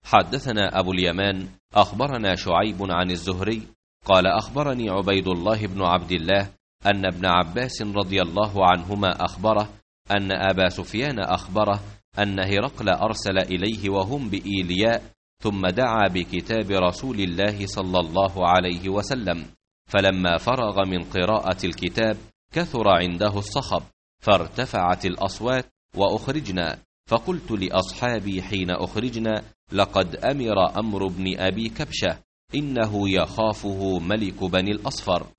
حدثنا أبو اليمان أخبرنا شعيب عن الزهري قال أخبرني عبيد الله بن عبد الله أن ابن عباس رضي الله عنهما أخبره أن أبا سفيان أخبره أن هرقل أرسل إليه وهم بإيلياء، ثم دعا بكتاب رسول الله صلى الله عليه وسلم، فلما فرغ من قراءة الكتاب كثر عنده الصخب، فارتفعت الأصوات وأخرجنا، فقلت لأصحابي حين أخرجنا: لقد أمر أمر بن أبي كبشة، إنه يخافه ملك بني الأصفر.